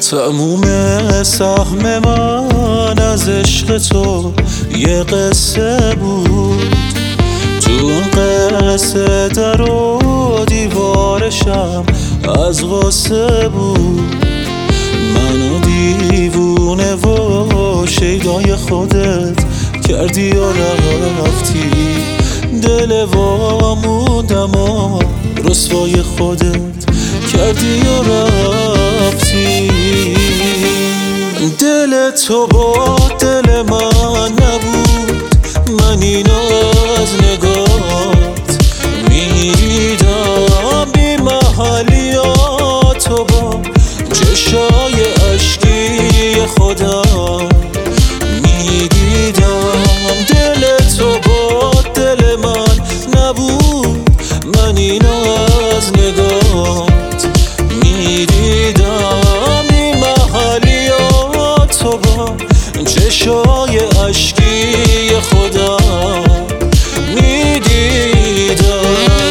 تموم سهم من از عشق تو یه قصه بود، تو اون قصه در و دیوارشم از غصه بود. منو دیوونه و شیدای خودت کردی و رفتی، دل واموندم و رسوای خودت کردی و رفتی. دل تو با دل من نبود، من اینو از نگات میدیدم، بی محلیاتو با چشای اشکی خودم میدیدم. دل تو با دل من نبود، من اینو از نگات میدیدم، بی محلیاتو با چشای اشکی خودم میدیدم.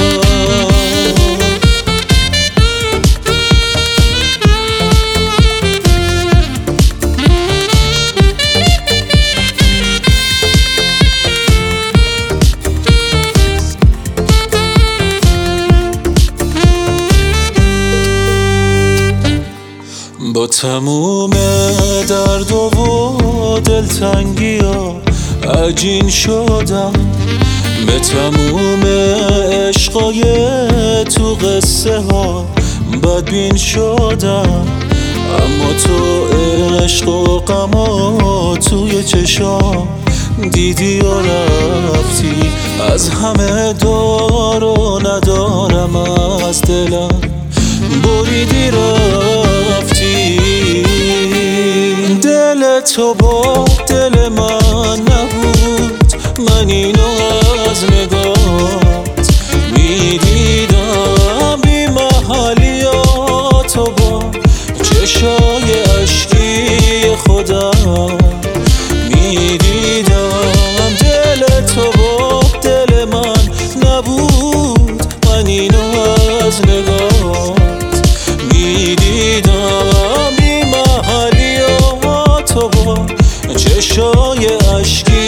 با تموم درد و دلتنگی ها عجین شدم، به تموم عشقای تو قصه ها بدبین شدم. اما تو عشق و غم توی چشام دیدی و رفتی، از همه دار و ندارم از دلم بریدی رفتی. دل تو با دل من نبود، من اینو از نگات میدیدم، بی محلیاتو با چشای اشکی خودم میدیدم. دل تو با دل من نبود، من اینو از نگات میدیدم، بی محلیاتو با چشای اشکی